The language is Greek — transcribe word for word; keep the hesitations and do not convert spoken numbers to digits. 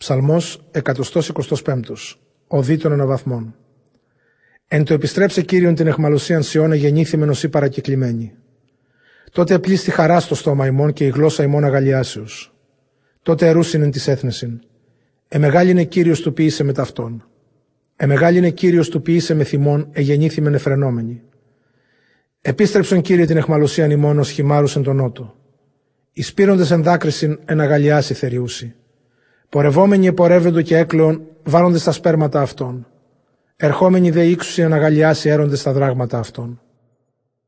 Ψαλμός εκατοστός εικοστός πέμπτος. Οδή των αναβαθμών. Εν το επιστρέψε Κύριον την εχμαλωσίαν Σιών εγεννήθημεν οσί παρακεκλημένη. Τότε επλήστη χαρά στο στόμα ημών και η γλώσσα ημών αγαλιάσεως. Τότε ερούσινεν της έθνεσιν. Εμεγάλινε Κύριος του ποιήσε με ταυτόν. Εμεγάλινε Κύριος του ποιήσε με θυμών εγεννήθημεν εφρενόμενοι. Επίστρεψον Κύριε την εχμαλωσίαν ημών ως χυμάρους εν τον νότο. Εισπύροντες εν δάκρυσιν εν αγαλιάσει θεριούσι. Πορευόμενοι επορεύοντο και έκλεον βάλλοντες τα σπέρματα αυτών. Ερχόμενοι δε ύξουσι εν αγαλιάσει έροντες τα δράγματα αυτών.